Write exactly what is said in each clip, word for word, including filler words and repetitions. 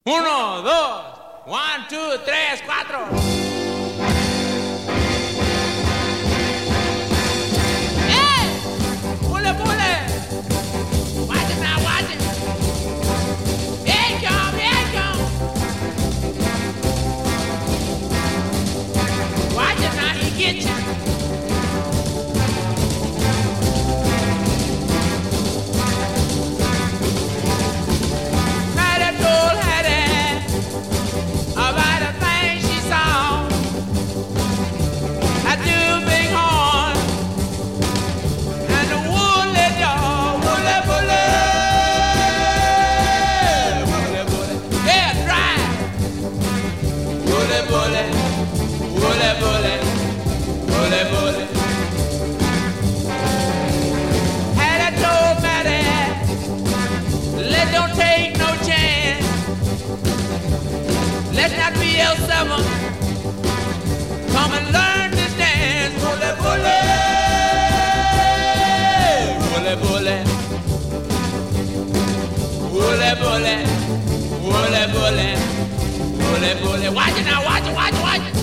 Uno, dos, one, two, tres, cuatro. ¡Eh! ¡Pule, pule! Watch it now, watch it. Here it come, here it come. Watch it now, he get you. Let's not be L seven. Come and learn to dance. Bully, bully. Bully, bully. Bully, bully. Bully, bully. Bully, bully. Watch it now, watch it, watch it, watch it.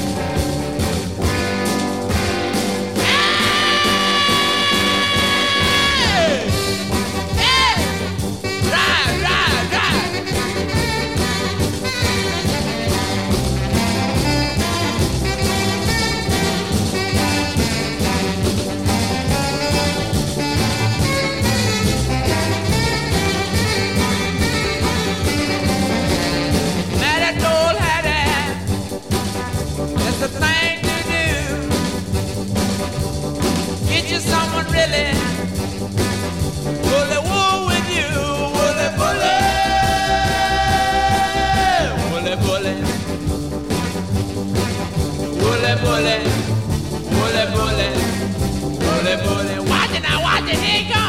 Someone really bully wool with you, bully bully, bully bully, bully bully, bully bully, bully bully. Watch it now, watch it, here it comes.